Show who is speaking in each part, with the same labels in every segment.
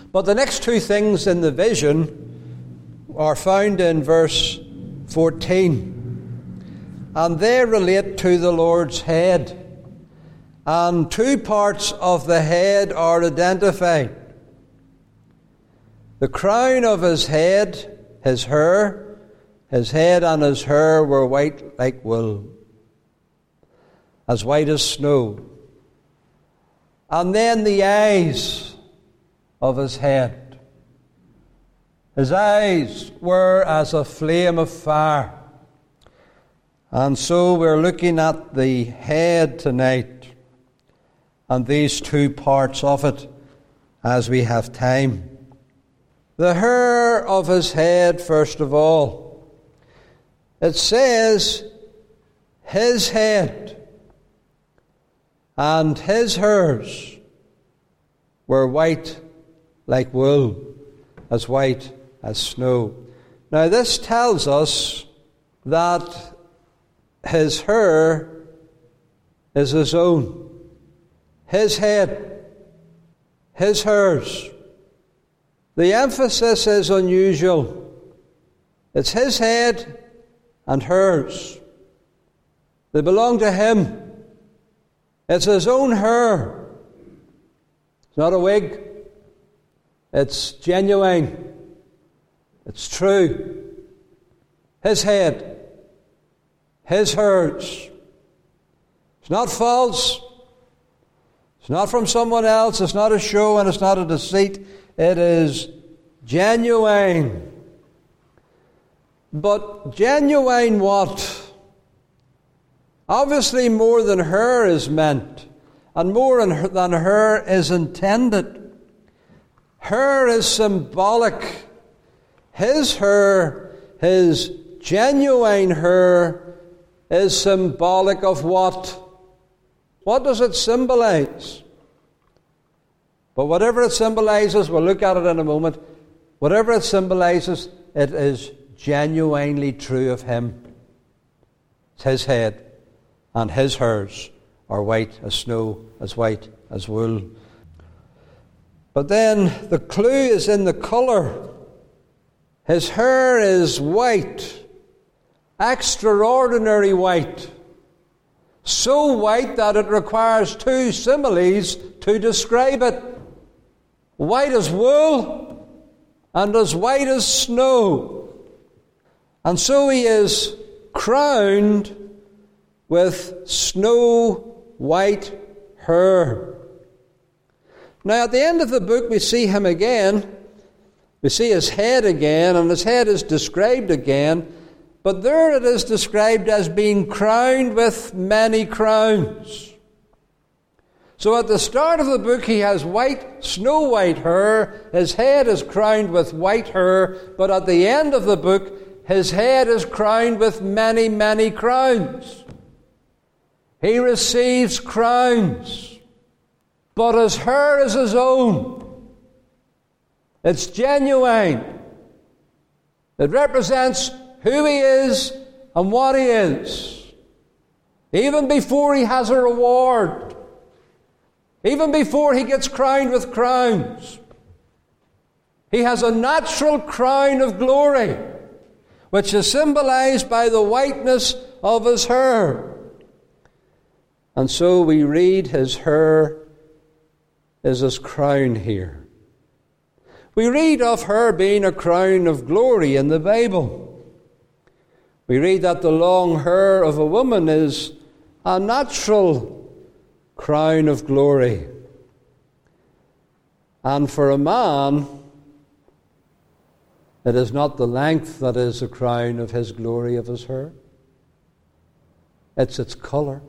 Speaker 1: But the next two things in the vision are found in verse 14. And they relate to the Lord's head. And two parts of the head are identified. The crown of his head, his hair, his head and his hair were white like wool, as white as snow. And then the eyes of his head. His eyes were as a flame of fire. And so we're looking at the head tonight, and these two parts of it as we have time. The hair of his head, first of all. It says, his head and his hairs were white like wool, as white as snow. Now this tells us that his hair is his own. His head, his hairs. The emphasis is unusual. It's his head and hers. They belong to him. It's his own hair. It's not a wig. It's genuine. It's true. His head. His hers. It's not false. It's not from someone else. It's not a show and it's not a deceit. It is genuine. But genuine what? Obviously more than hair is meant, and more than hair is intended. Hair is symbolic. His hair, his genuine hair, is symbolic of what? What does it symbolize? But whatever it symbolizes, we'll look at it in a moment. Whatever it symbolizes, it is genuinely true of him. It's his head, and his hairs are white as snow, as white as wool. But then the clue is in the colour. His hair is white, extraordinary white. So white that it requires two similes to describe it. White as wool and as white as snow. And so he is crowned with snow white hair. Now at the end of the book we see him again. We see his head again, and his head is described again. But there it is described as being crowned with many crowns. So at the start of the book he has white, snow white hair. His head is crowned with white hair. But at the end of the book his head is crowned with many, many crowns. He receives crowns. But his hair is his own. It's genuine. It represents who he is and what he is. Even before he has a reward. Even before he gets crowned with crowns. He has a natural crown of glory, which is symbolized by the whiteness of his hair. And so we read his hair is his crown here. We read of her being a crown of glory in the Bible. We read that the long hair of a woman is a natural crown of glory. And for a man, it is not the length that is the crown of his glory of his hair. It's its colour.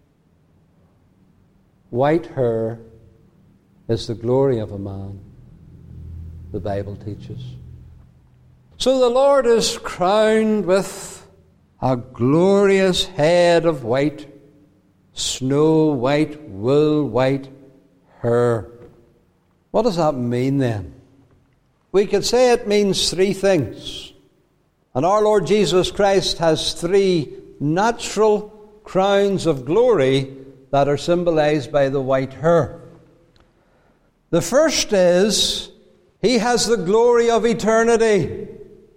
Speaker 1: White hair is the glory of a man, the Bible teaches. So the Lord is crowned with a glorious head of white, snow white, wool white hair. What does that mean then? We could say it means three things. And our Lord Jesus Christ has three natural crowns of glory that are symbolized by the white hair. The first is He has the glory of eternity.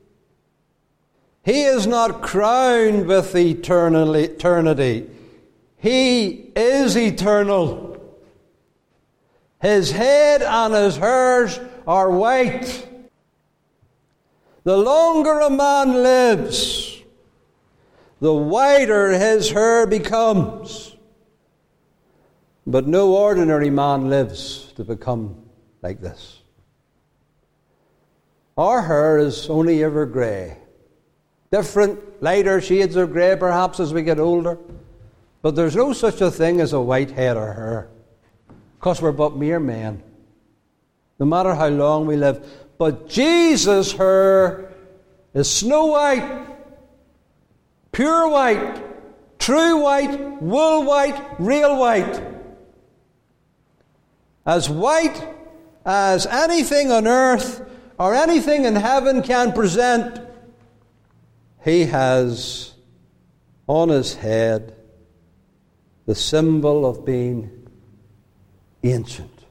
Speaker 1: He is not crowned with eternity. He is eternal. His head and his hairs are white. The longer a man lives, the whiter his hair becomes. But no ordinary man lives to become like this. Our hair is only ever grey. Different, lighter shades of grey perhaps as we get older. But there's no such a thing as a white head or hair. Because we're but mere men. No matter how long we live. But Jesus' hair is snow white, pure white, true white, wool white, real white. As white as anything on earth or anything in heaven can present. He has on his head the symbol of being ancient,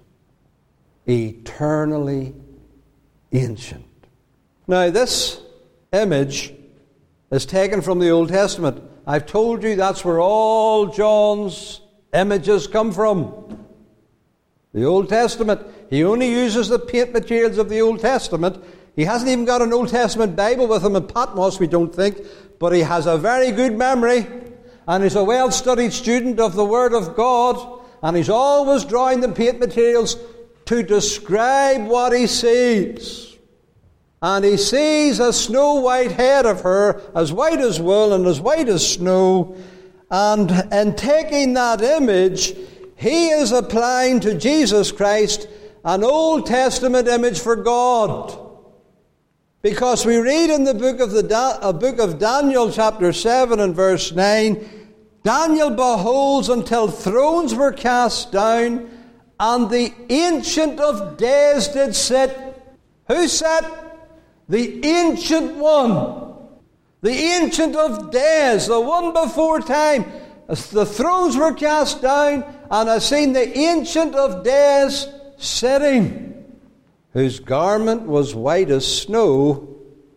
Speaker 1: eternally ancient. Now, this image is taken from the Old Testament. I've told you that's where all John's images come from. The Old Testament. He only uses the paint materials of the Old Testament. He hasn't even got an Old Testament Bible with him in Patmos, we don't think, but he has a very good memory, and he's a well-studied student of the Word of God, and he's always drawing the paint materials to describe what he sees. And he sees a snow-white head of her, as white as wool and as white as snow, and in taking that image, he is applying to Jesus Christ an Old Testament image for God. Because we read in the book of Daniel, chapter 7 and verse 9, Daniel beholds until thrones were cast down, and the Ancient of Days did sit. Who sat? The Ancient One. The Ancient of Days, the one before time. As the thrones were cast down, and I seen the Ancient of Days sitting, whose garment was white as snow,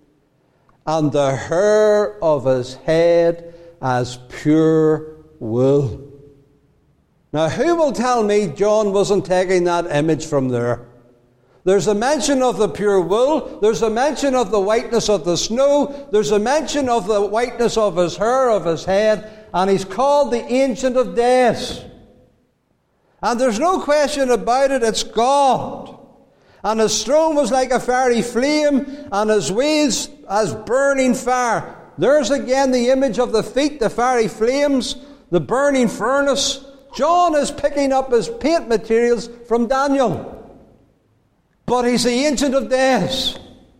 Speaker 1: and the hair of his head as pure wool. Now, who will tell me John wasn't taking that image from there? There's a mention of the pure wool. There's a mention of the whiteness of the snow. There's a mention of the whiteness of his hair, of his head. And he's called the Ancient of Days. And there's no question about it, it's God. And his throne was like a fiery flame, and his ways as burning fire. There's again the image of the feet, the fiery flames, the burning furnace. John is picking up his paint materials from Daniel. But he's the Ancient of Days.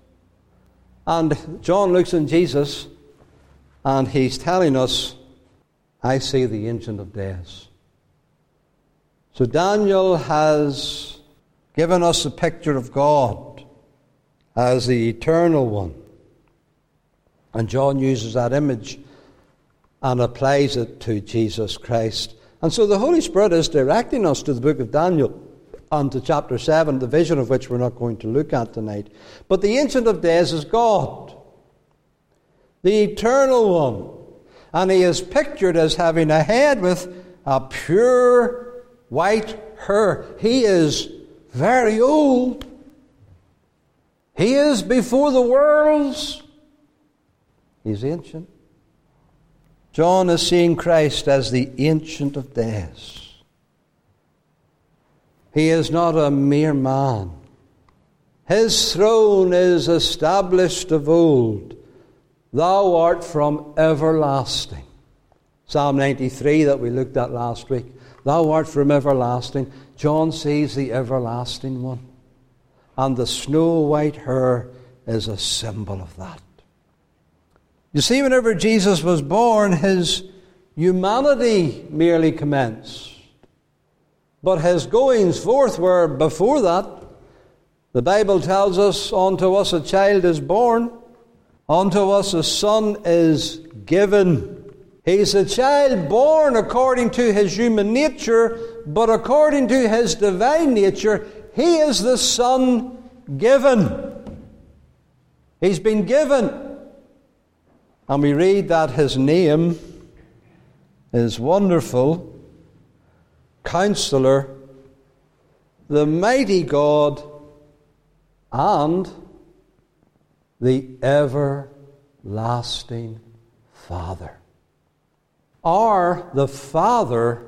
Speaker 1: And John looks in Jesus, and he's telling us, I see the Ancient of Days. So Daniel has given us a picture of God as the Eternal One. And John uses that image and applies it to Jesus Christ. And so the Holy Spirit is directing us to the book of Daniel and to chapter 7, the vision of which we're not going to look at tonight. But the Ancient of Days is God, the Eternal One. And he is pictured as having a head with a pure white hair. He is very old. He is before the worlds. He's ancient. John is seeing Christ as the Ancient of Days. He is not a mere man. His throne is established of old. Thou art from everlasting. Psalm 93 that we looked at last week. Thou art from everlasting. John sees the everlasting one. And the snow-white hair is a symbol of that. You see, whenever Jesus was born, his humanity merely commenced. But his goings forth were before that. The Bible tells us, unto us a child is born, unto us a son is given. He's a child born according to his human nature, but according to his divine nature, he is the Son given. He's been given. And we read that his name is Wonderful, Counselor, the Mighty God, and the Everlasting Father. Or the Father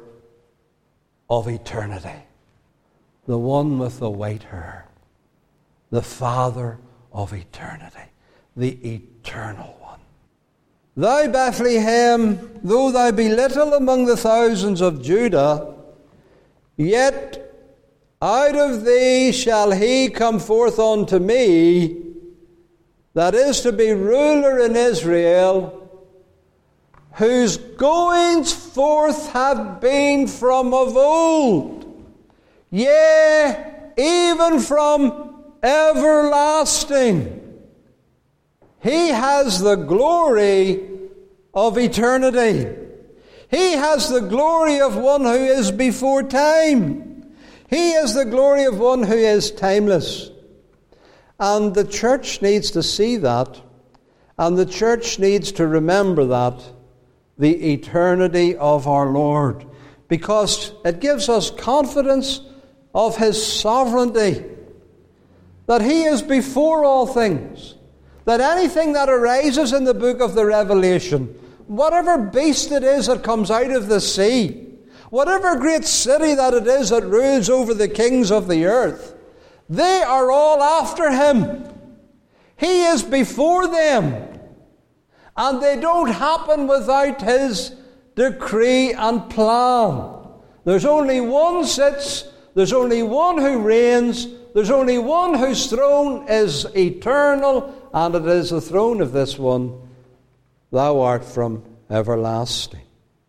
Speaker 1: of eternity. The one with the white hair. The Father of eternity. The eternal one. Thou, Bethlehem, though thou be little among the thousands of Judah, yet out of thee shall he come forth unto me, that is to be ruler in Israel, whose goings forth have been from of old, yea, even from everlasting. He has the glory of eternity. He has the glory of one who is before time. He is the glory of one who is timeless. And the church needs to see that, and the church needs to remember that, the eternity of our Lord, because it gives us confidence of his sovereignty, that he is before all things, that anything that arises in the book of the Revelation, whatever beast it is that comes out of the sea, whatever great city that it is that rules over the kings of the earth, they are all after him. He is before them. And they don't happen without his decree and plan. There's only one sits, there's only one who reigns, there's only one whose throne is eternal, and it is the throne of this one. Thou art from everlasting.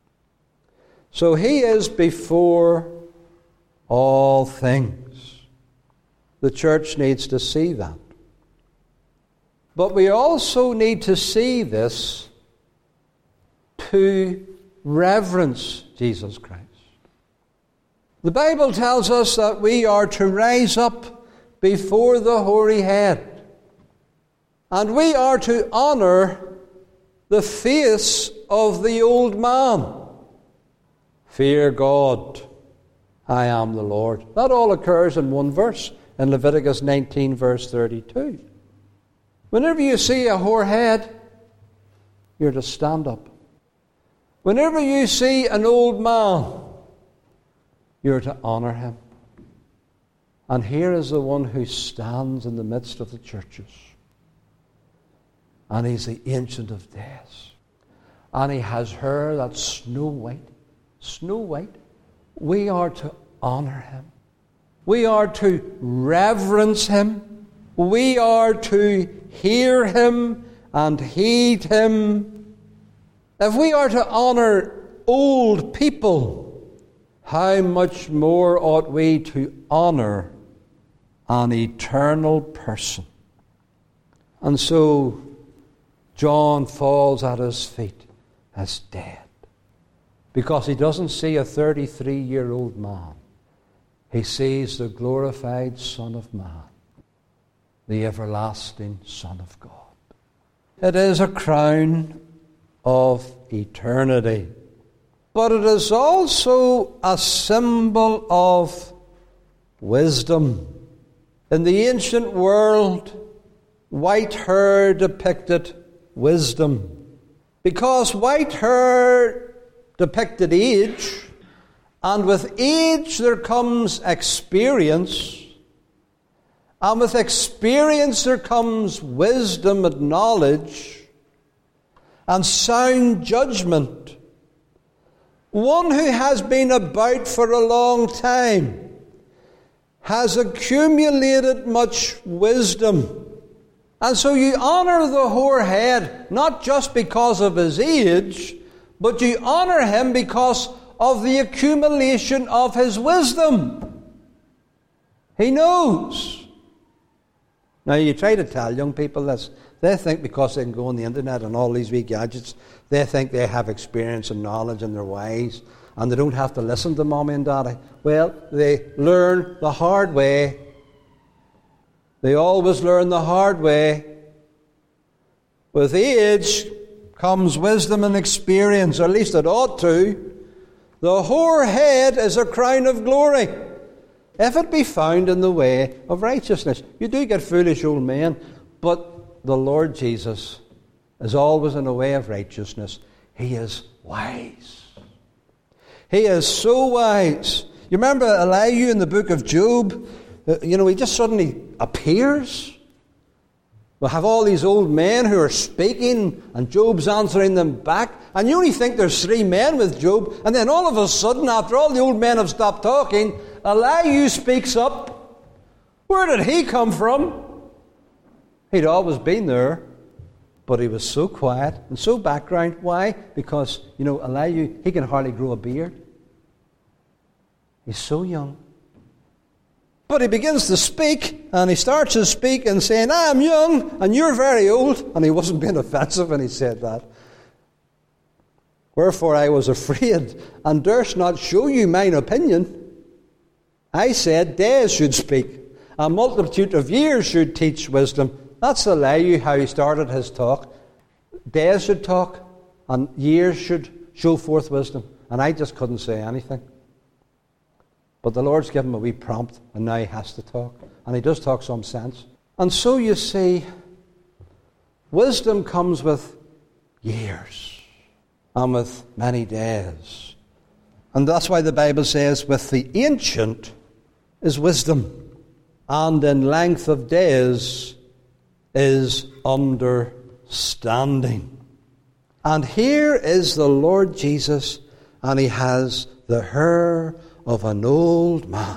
Speaker 1: So he is before all things. The church needs to see that. But we also need to see this to reverence Jesus Christ. The Bible tells us that we are to rise up before the hoary head, and we are to honor the face of the old man. Fear God, I am the Lord. That all occurs in one verse, in Leviticus 19, verse 32. Whenever you see a hoar head, you're to stand up. Whenever you see an old man, you're to honor him. And here is the one who stands in the midst of the churches. And he's the Ancient of Days. And he has hair that's snow white. Snow white. We are to honor him. We are to reverence him. We are to hear him and heed him. If we are to honor old people, how much more ought we to honor an eternal person? And so John falls at his feet as dead, because he doesn't see a 33-year-old man. He sees the glorified Son of Man, the everlasting Son of God. It is a crown of eternity, but it is also a symbol of wisdom. In the ancient world, white hair depicted wisdom, because white hair depicted age, and with age there comes experience. And with experience there comes wisdom and knowledge and sound judgment. One who has been about for a long time has accumulated much wisdom. And so you honor the hoar head not just because of his age, but you honor him because of the accumulation of his wisdom. He knows. Now, you try to tell young people this. They think because they can go on the internet and all these wee gadgets, they think they have experience and knowledge and they're wise, and they don't have to listen to mommy and daddy. Well, they learn the hard way. They always learn the hard way. With age comes wisdom and experience, or at least it ought to. The hoar head is a crown of glory, if it be found in the way of righteousness. You do get foolish old men, but the Lord Jesus is always in the way of righteousness. He is wise. He is so wise. You remember Elihu in the book of Job? He just suddenly appears. We have all these old men who are speaking, and Job's answering them back. And you only think there's 3 men with Job, and then all of a sudden, after all the old men have stopped talking, Elihu speaks up. Where did he come from? He'd always been there, but he was so quiet and so background. Why? Because, Elihu, he can hardly grow a beard. He's so young. But he begins to speak, and he starts to speak and saying, I am young, and you're very old. And he wasn't being offensive when he said that. Wherefore I was afraid, and durst not show you mine opinion. I said, days should speak, a multitude of years should teach wisdom. That's Elihu, how he started his talk. Days should talk, and years should show forth wisdom. And I just couldn't say anything. But the Lord's given him a wee prompt, and now he has to talk. And he does talk some sense. And so you see, wisdom comes with years and with many days. And that's why the Bible says, with the ancient is wisdom, and in length of days is understanding. And here is the Lord Jesus, and he has the hair of an old man.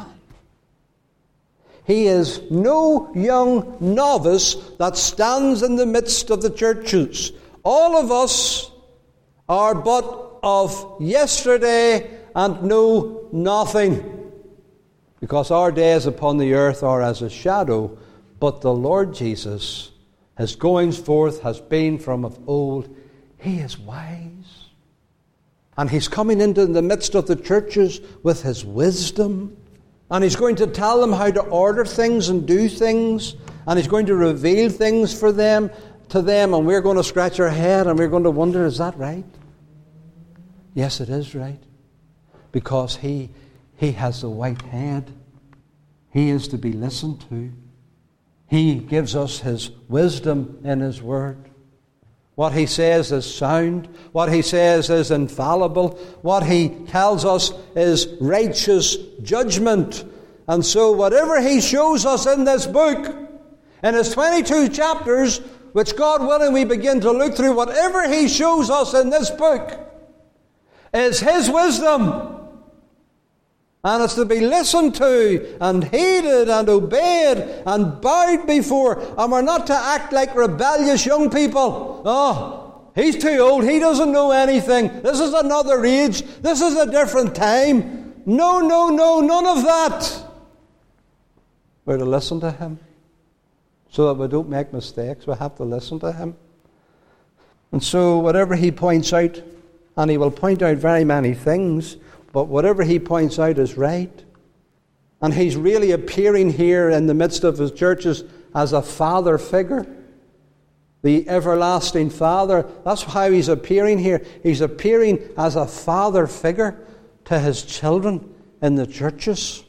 Speaker 1: He is no young novice that stands in the midst of the churches. All of us are but of yesterday and know nothing, because our days upon the earth are as a shadow. But the Lord Jesus, his goings forth has been from of old. He is wise. And he's coming into the midst of the churches with his wisdom. And he's going to tell them how to order things and do things. And he's going to reveal things to them. And we're going to scratch our head and we're going to wonder, is that right? Yes, it is right. Because he has the white head. He is to be listened to. He gives us his wisdom in his word. What he says is sound. What he says is infallible. What he tells us is righteous judgment. And so whatever he shows us in this book, in his 22 chapters, which God willing we begin to look through, whatever he shows us in this book is his wisdom. And it's to be listened to and heeded and obeyed and bowed before. And we're not to act like rebellious young people. Oh, he's too old. He doesn't know anything. This is another age. This is a different time. No, none of that. We're to listen to him so that we don't make mistakes. We have to listen to him. And so whatever he points out, and he will point out very many things, but whatever he points out is right. And he's really appearing here in the midst of his churches as a father figure. The everlasting Father. That's how he's appearing here. He's appearing as a father figure to his children in the churches.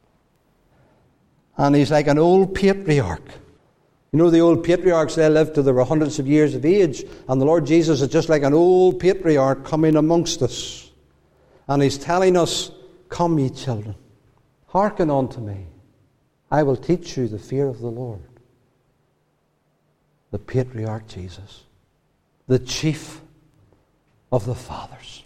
Speaker 1: And he's like an old patriarch. You know, the old patriarchs, they lived till they were hundreds of years of age. And the Lord Jesus is just like an old patriarch coming amongst us. And he's telling us, come ye children, hearken unto me. I will teach you the fear of the Lord. The patriarch Jesus, the chief of the fathers,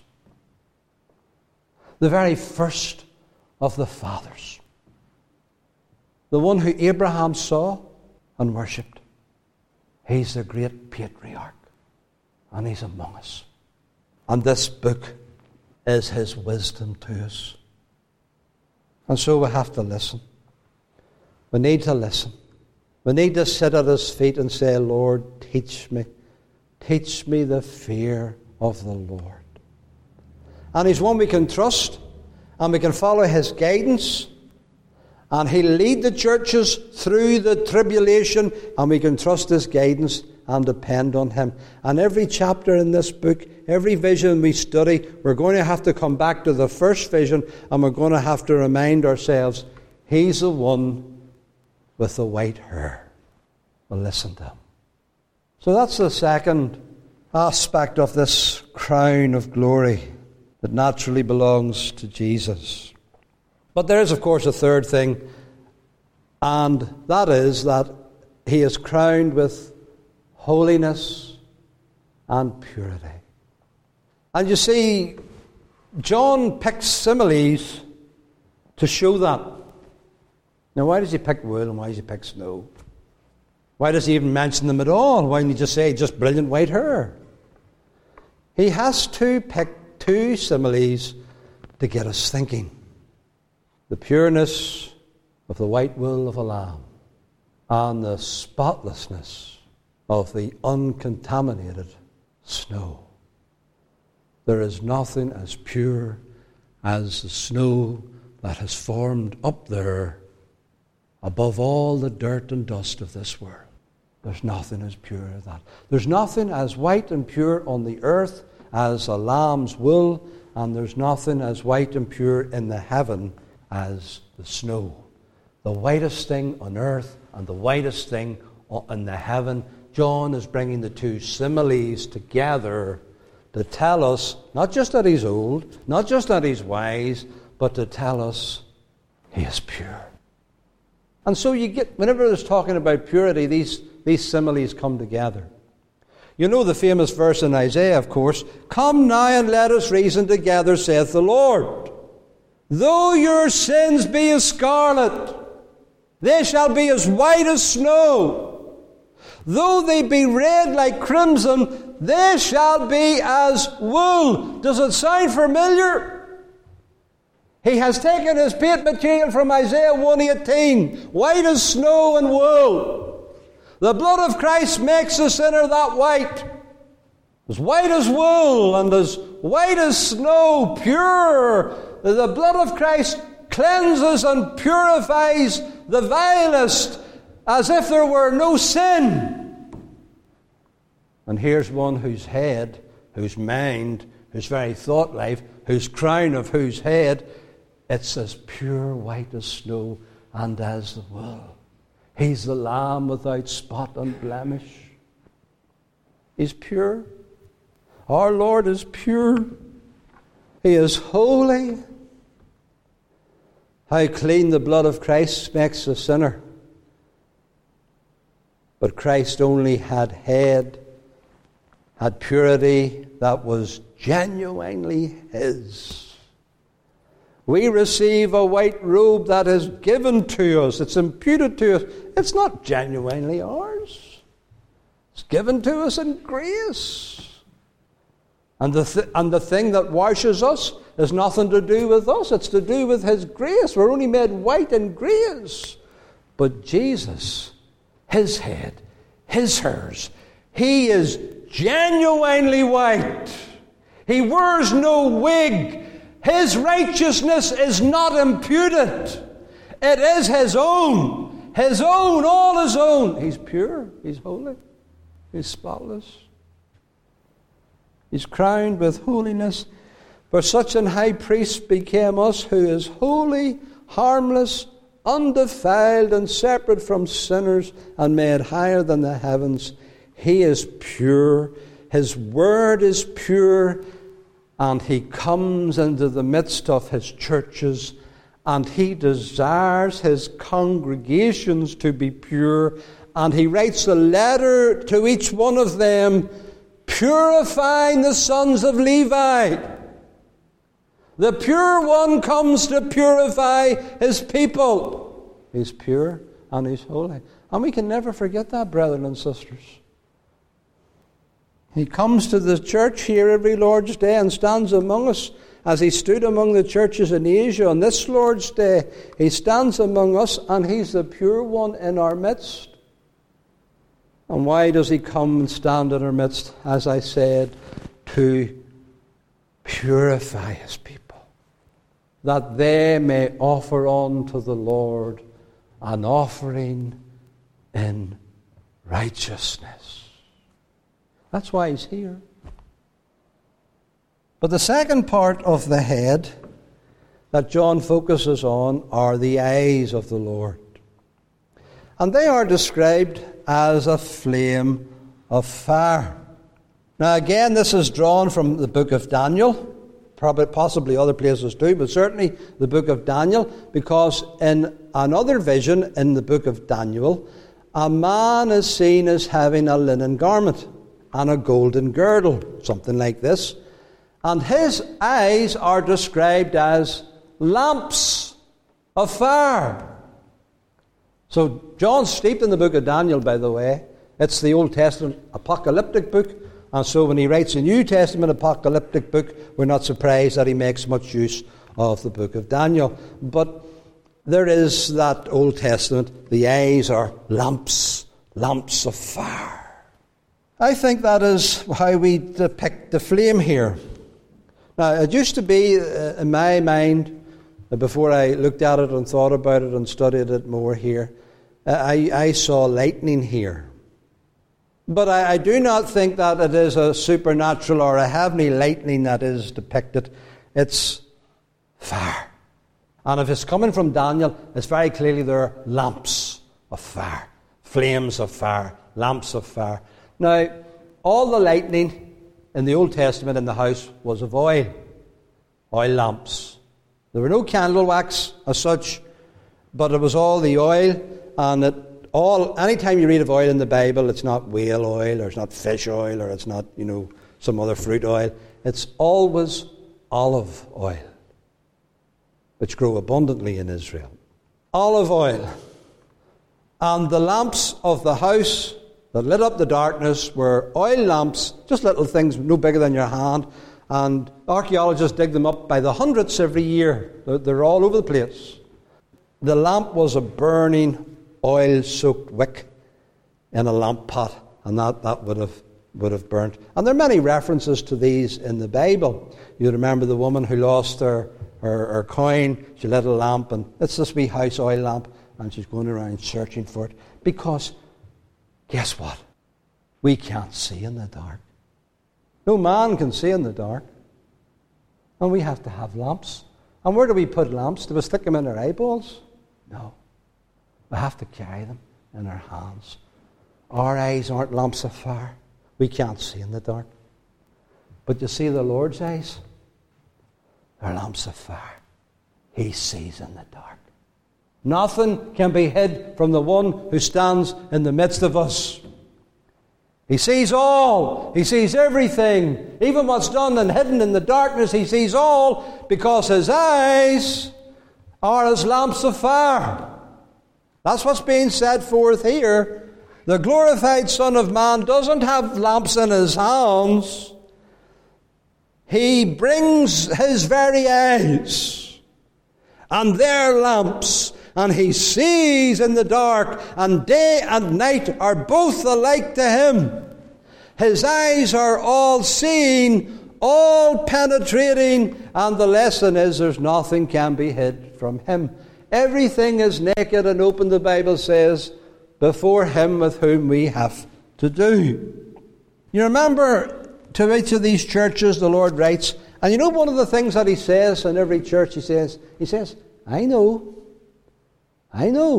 Speaker 1: the very first of the fathers, the one who Abraham saw and worshipped. He's the great patriarch, and he's among us. And this book is his wisdom to us. And so we have to listen. We need to listen. We need to sit at his feet and say, Lord, teach me. Teach me the fear of the Lord. And he's one we can trust, and we can follow his guidance, And He'll lead the churches through the tribulation, and we can trust His guidance and depend on Him. And every chapter in this book, every vision we study, we're going to have to come back to the first vision, and we're going to have to remind ourselves, He's the one with the white hair. Well, listen to Him. So that's the second aspect of this crown of glory that naturally belongs to Jesus. But there is, of course, a third thing, and that is that He is crowned with holiness and purity. And you see, John picks similes to show that. Now, why does he pick wool and why does he pick snow? Why does he even mention them at all? Why don't he just say, just brilliant white hair? He has to pick two similes to get us thinking. The pureness of the white wool of a lamb and the spotlessness of the uncontaminated snow. There is nothing as pure as the snow that has formed up there above all the dirt and dust of this world. There's nothing as pure as that. There's nothing as white and pure on the earth as a lamb's wool, and there's nothing as white and pure in the heaven as the snow. The whitest thing on earth and the whitest thing in the heaven. John is bringing the two similes together to tell us, not just that He's old, not just that He's wise, but to tell us He is pure. And so you get, whenever there's talking about purity, these similes come together. You know the famous verse in Isaiah, of course, "Come now and let us reason together, saith the Lord. Though your sins be as scarlet, they shall be as white as snow. Though they be red like crimson, they shall be as wool." Does it sound familiar? He has taken his paint material from Isaiah 1:18, white as snow and wool. The blood of Christ makes the sinner that white. As white as wool and as white as snow, pure. The blood of Christ cleanses and purifies the vilest as if there were no sin. And here's one whose head, whose mind, whose very thought life, whose crown of whose head, it's as pure white as snow and as the wool. He's the Lamb without spot and blemish. He's pure. Our Lord is pure. He is holy. How clean the blood of Christ makes a sinner. But Christ only had purity that was genuinely His. We receive a white robe that is given to us. It's imputed to us. It's not genuinely ours. It's given to us in grace. And the thing that washes us has nothing to do with us. It's to do with His grace. We're only made white in grace. But Jesus, His head, His hairs, He is genuinely white. He wears no wig. His righteousness is not imputed. It is His own. His own, all His own. He's pure. He's holy. He's spotless. He's crowned with holiness. For such an high priest became us, who is holy, harmless, undefiled, and separate from sinners, and made higher than the heavens. He is pure. His word is pure. And He comes into the midst of His churches, and He desires His congregations to be pure. And He writes a letter to each one of them, purifying the sons of Levi. The pure one comes to purify His people. He's pure and He's holy. And we can never forget that, brethren and sisters. He comes to the church here every Lord's Day and stands among us as He stood among the churches in Asia on this Lord's Day. He stands among us, and He's the pure one in our midst. And why does He come and stand in our midst? As I said, to purify His people. that they may offer unto the Lord an offering in righteousness. That's why he's here. But the second part of the head that John focuses on are the eyes of the Lord. And they are described as a flame of fire. Now again, this is drawn from the book of Daniel, possibly other places too, but certainly the book of Daniel, because in another vision in the book of Daniel, a man is seen as having a linen garment and a golden girdle, something like this. And his eyes are described as lamps of fire. So John's steeped in the book of Daniel, by the way. It's the Old Testament apocalyptic book. And so when he writes a New Testament apocalyptic book, we're not surprised that he makes much use of the book of Daniel. But there is that Old Testament. The eyes are lamps of fire. I think that is how we depict the flame here. Now, it used to be, in my mind, before I looked at it and thought about it and studied it more here, I saw lightning here. But I do not think that it is a supernatural or a heavenly lightning that is depicted. It's fire. And if it's coming from Daniel, it's very clearly there are lamps of fire, flames of fire, lamps of fire. Now, all the lightning in the Old Testament in the house was of oil lamps. There were no candle wax as such, but it was all the oil, and anytime you read of oil in the Bible, it's not whale oil, or it's not fish oil, or it's not, some other fruit oil. It's always olive oil, which grow abundantly in Israel. Olive oil. And the lamps of the house that lit up the darkness were oil lamps, just little things no bigger than your hand, and archaeologists dig them up by the hundreds every year. They're all over the place. The lamp was a burning, oil-soaked wick in a lamp pot, and that would have burnt. And there are many references to these in the Bible. You remember the woman who lost her coin. She lit a lamp, and it's this wee house oil lamp, and she's going around searching for it. Because, guess what? We can't see in the dark. No man can see in the dark. And we have to have lamps. And where do we put lamps? Do we stick them in our eyeballs? No. We have to carry them in our hands. Our eyes aren't lamps of fire. We can't see in the dark. But you see the Lord's eyes? They're lamps of fire. He sees in the dark. Nothing can be hid from the one who stands in the midst of us. He sees all. He sees everything. Even what's done and hidden in the darkness, he sees all, because his eyes are as lamps of fire. That's what's being set forth here. The glorified Son of Man doesn't have lamps in his hands. He brings his very eyes, and they're lamps, and he sees in the dark, and day and night are both alike to him. His eyes are all seeing, all penetrating, and the lesson is there's nothing can be hid from him. Everything is naked and open, the Bible says, before him with whom we have to do. You remember, to each of these churches the Lord writes, and one of the things that he says in every church, he says, I know. A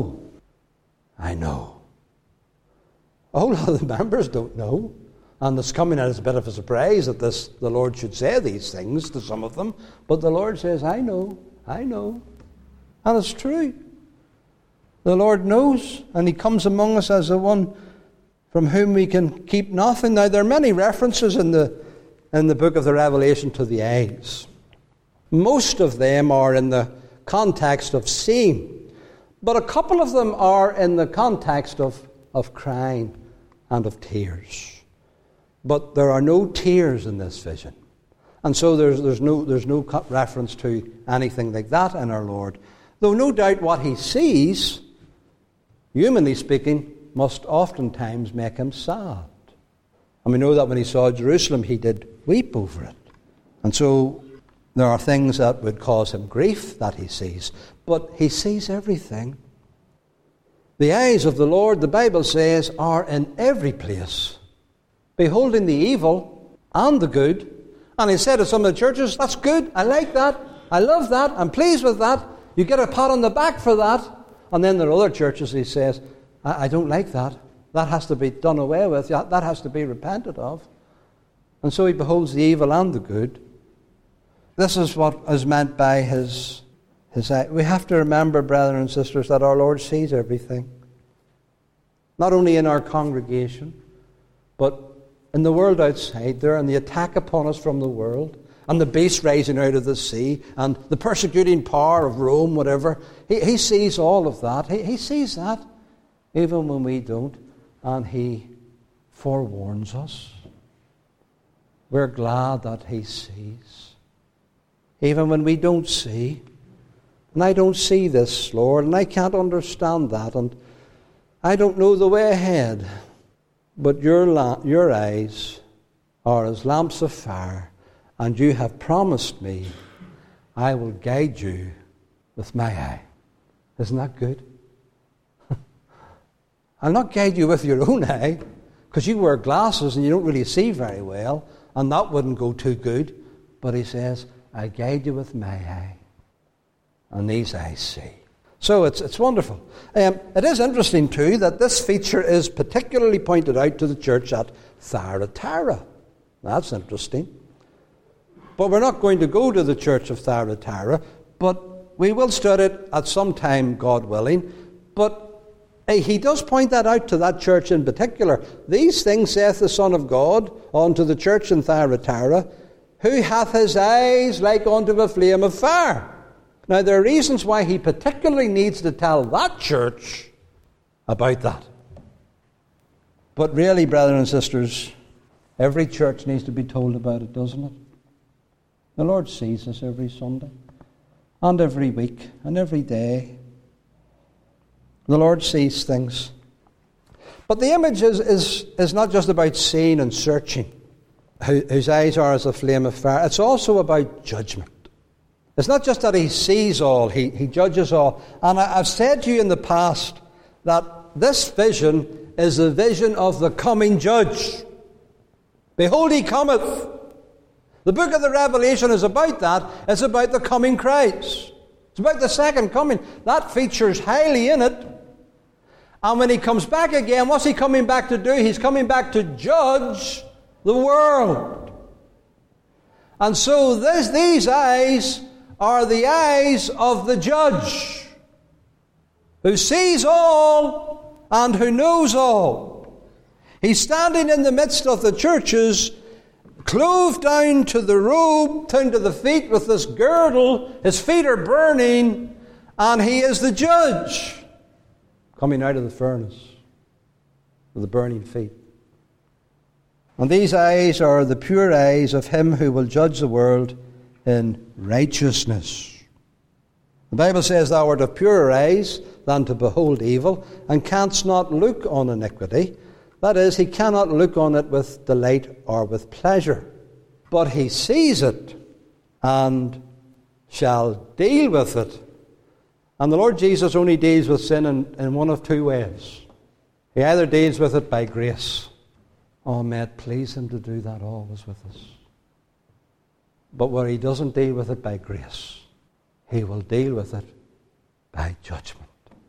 Speaker 1: whole lot of the members don't know. And it's coming as a bit of a surprise that the Lord should say these things to some of them. But the Lord says, I know. And it's true. The Lord knows, and he comes among us as the one from whom we can keep nothing. Now, there are many references in the book of the Revelation to the eyes. Most of them are in the context of seeing. But a couple of them are in the context of crying and of tears. But there are no tears in this vision. And so there's no reference to anything like that in our Lord. Though no doubt what he sees, humanly speaking, must oftentimes make him sad. And we know that when he saw Jerusalem, he did weep over it. And so There are things that would cause him grief that he sees, but he sees everything. The eyes of the Lord, the Bible says, are in every place, beholding the evil and the good. And he said to some of the churches, that's good, I like that, I love that, I'm pleased with that. You get a pat on the back for that. And then there are other churches, he says, I don't like that. That has to be done away with. That has to be repented of. And so he beholds the evil and the good. This is what is meant by his eye. We have to remember, brethren and sisters, that our Lord sees everything. Not only in our congregation, but in the world outside there, and the attack upon us from the world, and the beast rising out of the sea, and the persecuting power of Rome, whatever. He sees all of that. He sees that, even when we don't, and he forewarns us. We're glad that he sees, even when we don't see. And I don't see this, Lord, and I can't understand that, and I don't know the way ahead. But your eyes are as lamps of fire, and you have promised me I will guide you with my eye. Isn't that good? I'll not guide you with your own eye, because you wear glasses and you don't really see very well, and that wouldn't go too good. But he says, I guide you with my eye, and these eyes see. So it's wonderful. It is interesting too that this feature is particularly pointed out to the church at Thyatira. That's interesting. But we're not going to go to the church of Thyatira, but we will study it at some time, God willing. But he does point that out to that church in particular. These things saith the Son of God unto the church in Thyatira, who hath his eyes like unto a flame of fire. Now, there are reasons why he particularly needs to tell that church about that. But really, brothers and sisters, every church needs to be told about it, doesn't it? The Lord sees us every Sunday, and every week, and every day. The Lord sees things. But the image is not just about seeing and searching, whose eyes are as a flame of fire. It's also about judgment. It's not just that he sees all, he judges all. And I've said to you in the past that this vision is the vision of the coming judge. Behold, he cometh. The book of the Revelation is about that. It's about the coming Christ. It's about the second coming. That features highly in it. And when he comes back again, what's he coming back to do? He's coming back to judge the world. And so these eyes are the eyes of the judge, who sees all and who knows all. He's standing in the midst of the churches, clothed down to the robe, down to the feet with this girdle. His feet are burning, and he is the judge, coming out of the furnace with the burning feet. And these eyes are the pure eyes of him who will judge the world in righteousness. The Bible says, thou art of purer eyes than to behold evil, and canst not look on iniquity. That is, he cannot look on it with delight or with pleasure. But he sees it and shall deal with it. And the Lord Jesus only deals with sin in one of two ways. He either deals with it by grace. Oh, may it please him to do that always with us. But where he doesn't deal with it by grace, he will deal with it by judgment.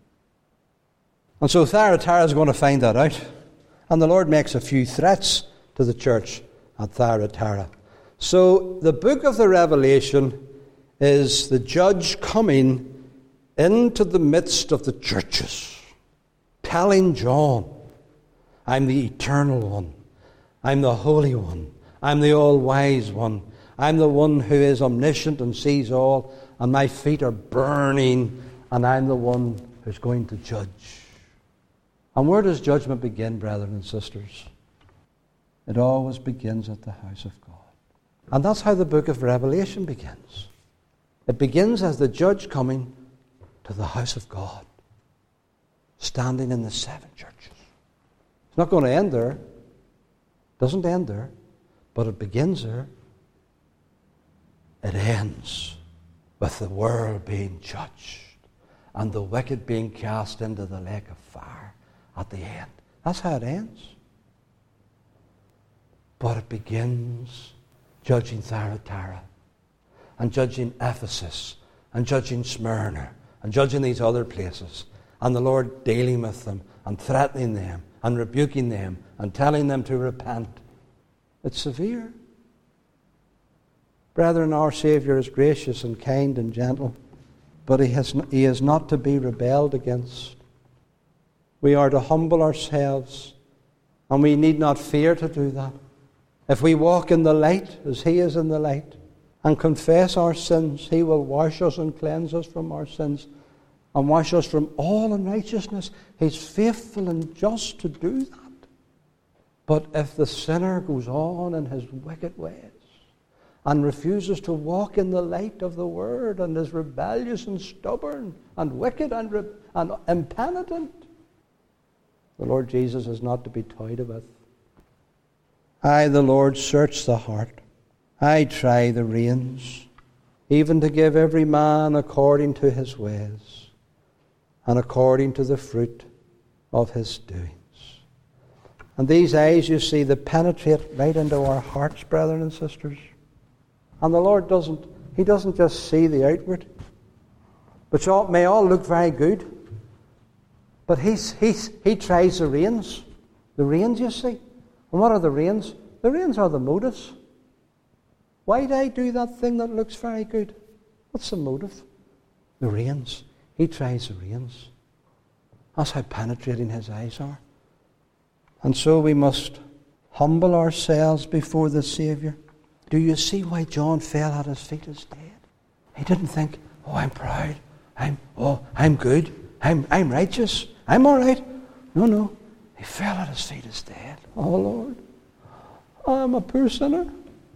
Speaker 1: And so Thyatira is going to find that out. And the Lord makes a few threats to the church at Thyatira. So the book of the Revelation is the judge coming into the midst of the churches, telling John, I'm the eternal one. I'm the Holy One. I'm the all-wise one. I'm the one who is omniscient and sees all, and my feet are burning, and I'm the one who's going to judge. And where does judgment begin, brethren and sisters? It always begins at the house of God. And that's how the book of Revelation begins. It begins as the judge coming to the house of God, standing in the seven churches. It's not going to end there. It doesn't end there, but it begins there. it ends with the world being judged and the wicked being cast into the lake of fire at the end. That's how it ends. But it begins judging Thyatira and judging Ephesus and judging Smyrna and judging these other places, and the Lord dealing with them and threatening them and rebuking them and telling them to repent. It's severe. Brethren, our Saviour is gracious and kind and gentle, but He is not to be rebelled against. We are to humble ourselves, and we need not fear to do that. If we walk in the light as He is in the light and confess our sins, He will wash us and cleanse us from our sins and wash us from all unrighteousness. He's faithful and just to do that. But if the sinner goes on in his wicked ways and refuses to walk in the light of the Word and is rebellious and stubborn and wicked and impenitent, the Lord Jesus is not to be toyed with. I, the Lord, search the heart. I try the reins, even to give every man according to his ways and according to the fruit of his doings. And these eyes, you see, they penetrate right into our hearts, brethren and sisters. And the Lord He doesn't just see the outward, which may all look very good. But He tries the reins. The reins, you see. And what are the reins? The reins are the motives. Why do I do that thing that looks very good? What's the motive? The reins. He tries the reins. That's how penetrating His eyes are. And so we must humble ourselves before the Saviour. Do you see why John fell at His feet as dead? He didn't think, oh, I'm proud. I'm good. I'm righteous. I'm all right. No. He fell at His feet as dead. Oh, Lord, I'm a poor sinner.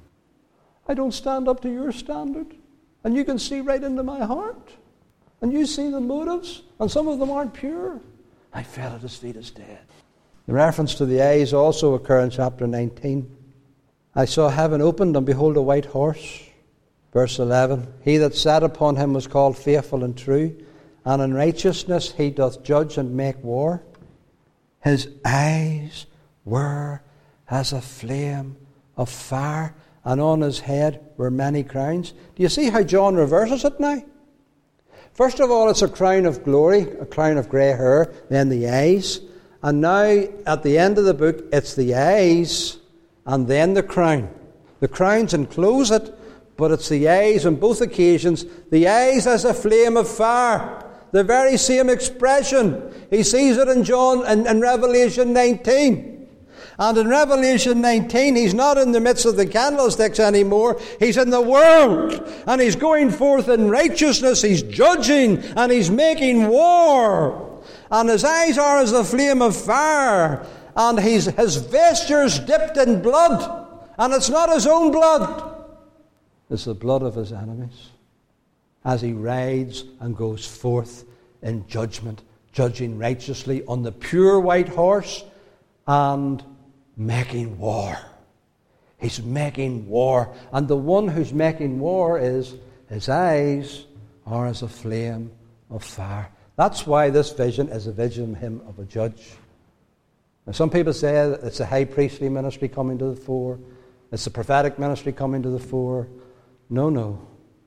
Speaker 1: I don't stand up to your standard. And you can see right into my heart. And you see the motives. And some of them aren't pure. I fell at His feet as dead. The reference to the eyes also occurs in chapter 19. I saw heaven opened, and behold a white horse. Verse 11. He that sat upon him was called Faithful and True, and in righteousness he doth judge and make war. His eyes were as a flame of fire, and on his head were many crowns. Do you see how John reverses it now? First of all, it's a crown of glory, a crown of grey hair, then the eyes. And now, at the end of the book, it's the eyes and then the crown. The crowns enclose it, but it's the eyes on both occasions. The eyes as a flame of fire. The very same expression. He sees it in Revelation 19. And in Revelation 19, he's not in the midst of the candlesticks anymore. He's in the world. And he's going forth in righteousness. He's judging and he's making war. And his eyes are as a flame of fire. And his vestures dipped in blood. And it's not his own blood. It's the blood of his enemies. As he rides and goes forth in judgment, judging righteously on the pure white horse and making war. He's making war. And the one who's making war is his eyes are as a flame of fire. That's why this vision is a vision of him of a judge. Now, some people say that it's the high priestly ministry coming to the fore. It's the prophetic ministry coming to the fore. No.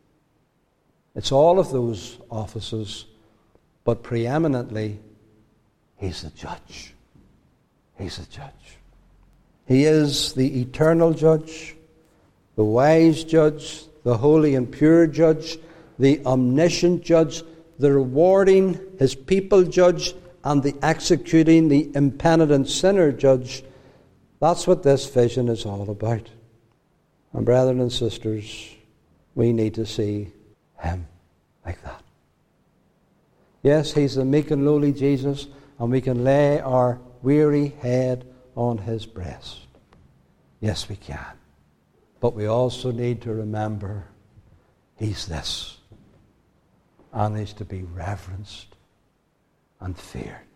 Speaker 1: It's all of those offices, but preeminently, he's the judge. He's the judge. He is the eternal judge, the wise judge, the holy and pure judge, the omniscient judge, the rewarding his people judge, and the executing the impenitent sinner judge. That's what this vision is all about. And brethren and sisters, we need to see him like that. Yes, he's the meek and lowly Jesus, and we can lay our weary head on his breast. Yes, we can. But we also need to remember he's this, and he's to be reverenced and feared.